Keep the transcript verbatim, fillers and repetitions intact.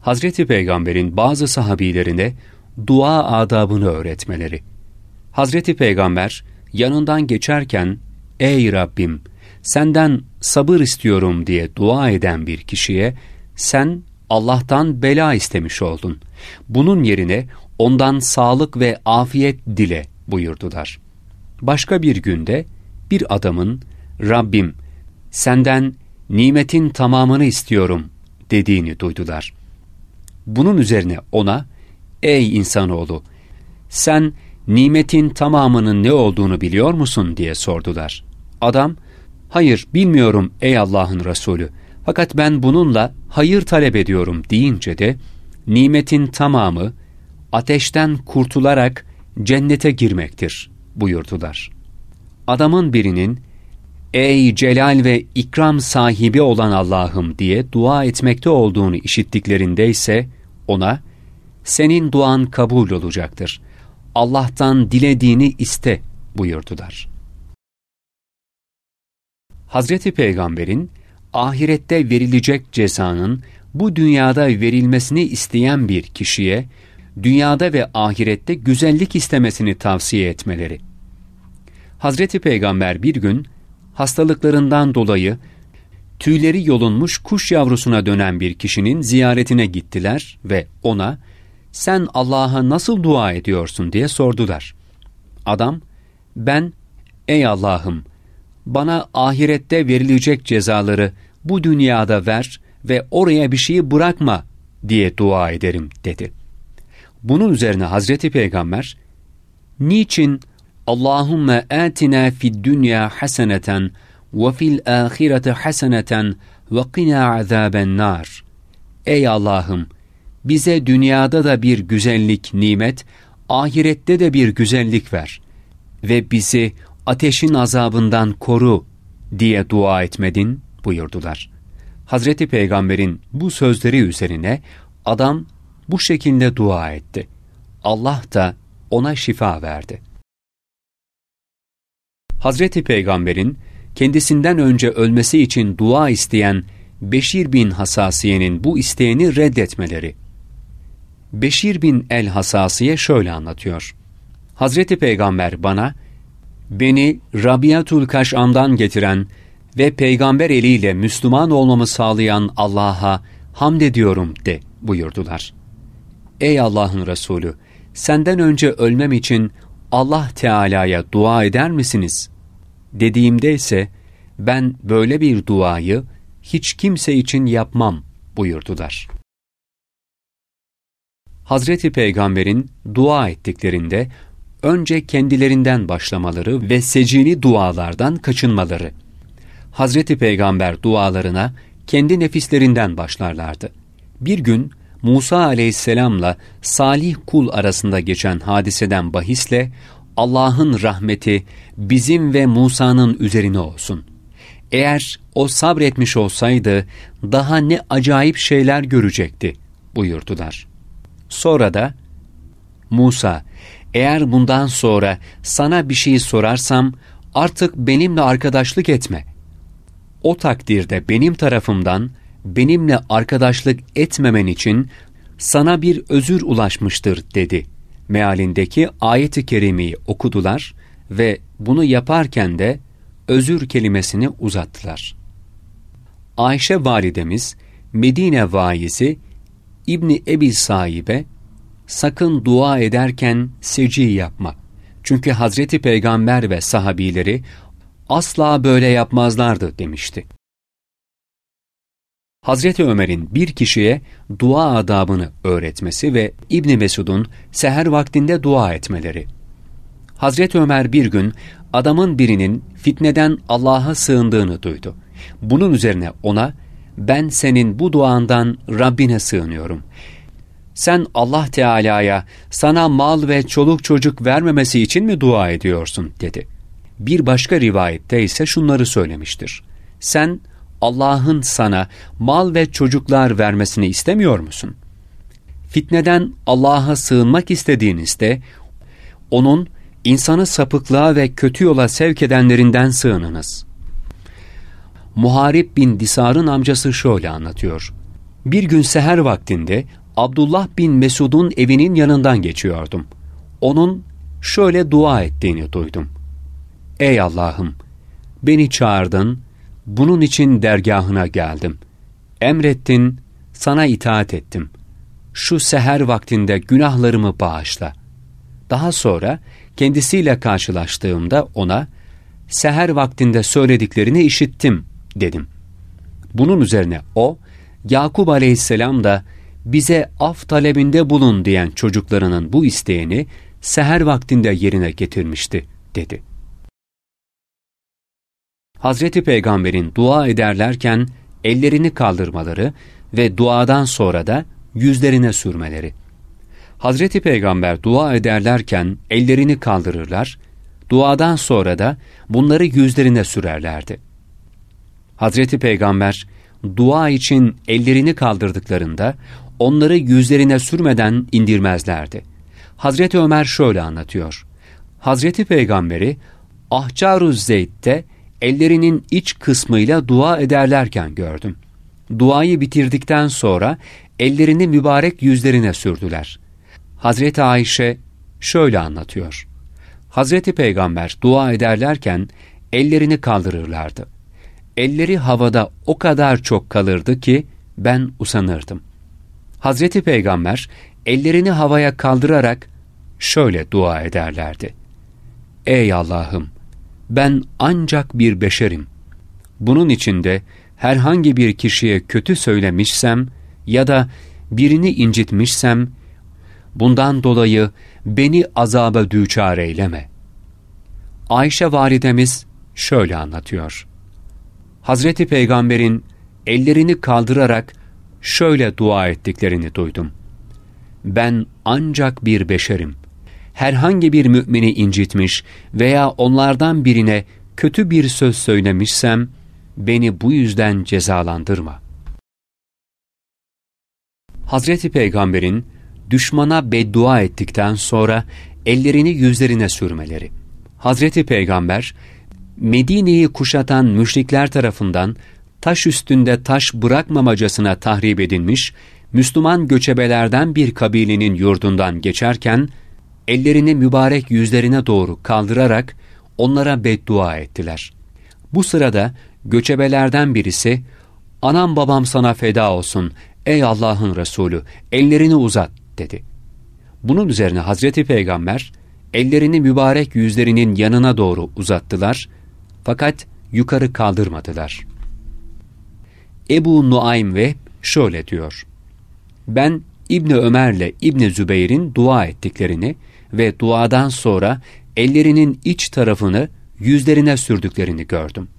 Hazreti Peygamber'in bazı sahabilerine dua adabını öğretmeleri. Hazreti Peygamber yanından geçerken, "Ey Rabbim, senden sabır istiyorum" diye dua eden bir kişiye, "Sen Allah'tan bela istemiş oldun. Bunun yerine ondan sağlık ve afiyet dile" buyurdular. Başka bir günde bir adamın, "Rabbim, senden nimetin tamamını istiyorum" dediğini duydular. Bunun üzerine ona, "Ey insanoğlu, sen nimetin tamamının ne olduğunu biliyor musun?" diye sordular. Adam, "Hayır, bilmiyorum ey Allah'ın Resulü. Fakat ben bununla hayır talep ediyorum" deyince de, nimetin tamamı ateşten kurtularak cennete girmektir buyurdular. Adamın birinin, "Ey celal ve ikram sahibi olan Allah'ım" diye dua etmekte olduğunu işittiklerinde ise ona, "Senin duan kabul olacaktır. Allah'tan dilediğini iste" buyurdular. Hazreti Peygamber'in ahirette verilecek cezanın bu dünyada verilmesini isteyen bir kişiye dünyada ve ahirette güzellik istemesini tavsiye etmeleri. Hazreti Peygamber bir gün hastalıklarından dolayı tüyleri yolunmuş kuş yavrusuna dönen bir kişinin ziyaretine gittiler ve ona, "Sen Allah'a nasıl dua ediyorsun?" diye sordular. Adam, "Ben, ey Allah'ım, bana ahirette verilecek cezaları bu dünyada ver ve oraya bir şeyi bırakma diye dua ederim" dedi. Bunun üzerine Hazreti Peygamber, "Niçin Allahümme atina fid dünya haseneten ve fil ahireti haseneten ve qina azaben nar. Ey Allah'ım, bize dünyada da bir güzellik, nimet, ahirette de bir güzellik ver ve bizi ateşin azabından koru" diye dua etmedin buyurdular. Hazreti Peygamber'in bu sözleri üzerine adam bu şekilde dua etti. Allah da ona şifa verdi. Hazreti Peygamber'in kendisinden önce ölmesi için dua isteyen Beşir bin Hasasiye'nin bu isteğini reddetmeleri. Beşir bin el-Hasasiye şöyle anlatıyor. Hazreti Peygamber bana, "Beni Rabiatul Kaş'am'dan getiren ve peygamber eliyle Müslüman olmamı sağlayan Allah'a hamd ediyorum" de buyurdular. "Ey Allah'ın Resulü, senden önce ölmem için Allah Teala'ya dua eder misiniz?" dediğimde ise, "Ben böyle bir duayı hiç kimse için yapmam" buyurdular. Hazreti Peygamber'in dua ettiklerinde önce kendilerinden başlamaları ve secili dualardan kaçınmaları. Hazreti Peygamber dualarına kendi nefislerinden başlarlardı. Bir gün Musa aleyhisselamla salih kul arasında geçen hadiseden bahisle, "Allah'ın rahmeti bizim ve Musa'nın üzerine olsun. Eğer o sabretmiş olsaydı daha ne acayip şeyler görecekti" buyurdular. Sonra da, "Musa, eğer bundan sonra sana bir şey sorarsam artık benimle arkadaşlık etme. O takdirde benim tarafımdan benimle arkadaşlık etmemen için sana bir özür ulaşmıştır" dedi. Mealindeki ayet-i kerimeyi okudular ve bunu yaparken de özür kelimesini uzattılar. Ayşe validemiz, Medine vaizi İbni Ebi Saib'e, "Sakın dua ederken seci yapma. Çünkü Hazreti Peygamber ve sahabileri asla böyle yapmazlardı" demişti. Hazreti Ömer'in bir kişiye dua adabını öğretmesi ve İbn Mesud'un seher vaktinde dua etmeleri. Hazreti Ömer bir gün adamın birinin fitneden Allah'a sığındığını duydu. Bunun üzerine ona, "Ben senin bu duandan Rabbine sığınıyorum. Sen Allah Teala'ya sana mal ve çoluk çocuk vermemesi için mi dua ediyorsun?" dedi. Bir başka rivayette ise şunları söylemiştir. "Sen Allah'ın sana mal ve çocuklar vermesini istemiyor musun? Fitneden Allah'a sığınmak istediğinizde onun insanı sapıklığa ve kötü yola sevk edenlerinden sığınınız." Muharib bin Disar'ın amcası şöyle anlatıyor. Bir gün seher vaktinde Abdullah bin Mesud'un evinin yanından geçiyordum. Onun şöyle dua ettiğini duydum. Ey Allah'ım! Beni çağırdın, bunun için dergahına geldim. Emrettin, sana itaat ettim. Şu seher vaktinde günahlarımı bağışla. Daha sonra kendisiyle karşılaştığımda ona, seher vaktinde söylediklerini işittim dedim. Bunun üzerine o, Yakub aleyhisselam da bize af talebinde bulun diyen çocuklarının bu isteğini seher vaktinde yerine getirmişti dedi. Hazreti Peygamber'in dua ederlerken ellerini kaldırmaları ve duadan sonra da yüzlerine sürmeleri. Hazreti Peygamber dua ederlerken ellerini kaldırırlar, duadan sonra da bunları yüzlerine sürerlerdi. Hazreti Peygamber dua için ellerini kaldırdıklarında onları yüzlerine sürmeden indirmezlerdi. Hazreti Ömer şöyle anlatıyor. Hazreti Peygamber'i Ahcaruz Zeyd'de ellerinin iç kısmıyla dua ederlerken gördüm. Duayı bitirdikten sonra ellerini mübarek yüzlerine sürdüler. Hazreti Ayşe şöyle anlatıyor. Hazreti Peygamber dua ederlerken ellerini kaldırırlardı. Elleri havada o kadar çok kalırdı ki ben usanırdım. Hazreti Peygamber ellerini havaya kaldırarak şöyle dua ederlerdi. Ey Allah'ım! Ben ancak bir beşerim. Bunun içinde herhangi bir kişiye kötü söylemişsem ya da birini incitmişsem, bundan dolayı beni azaba düçar eyleme. Ayşe validemiz şöyle anlatıyor. Hazreti Peygamber'in ellerini kaldırarak şöyle dua ettiklerini duydum. Ben ancak bir beşerim. Herhangi bir mümini incitmiş veya onlardan birine kötü bir söz söylemişsem, beni bu yüzden cezalandırma. Hazreti Peygamber'in düşmana beddua ettikten sonra ellerini yüzlerine sürmeleri. Hazreti Peygamber, Medine'yi kuşatan müşrikler tarafından taş üstünde taş bırakmamacasına tahrip edilmiş, Müslüman göçebelerden bir kabilenin yurdundan geçerken, ellerini mübarek yüzlerine doğru kaldırarak onlara beddua ettiler. Bu sırada göçebelerden birisi, "Anam babam sana feda olsun, ey Allah'ın Resulü, ellerini uzat," dedi. Bunun üzerine Hazreti Peygamber, ellerini mübarek yüzlerinin yanına doğru uzattılar, fakat yukarı kaldırmadılar. Ebu Nuaym ve şöyle diyor, ben İbni Ömer'le İbni Zübeyir'in dua ettiklerini ve duadan sonra ellerinin iç tarafını yüzlerine sürdüklerini gördüm.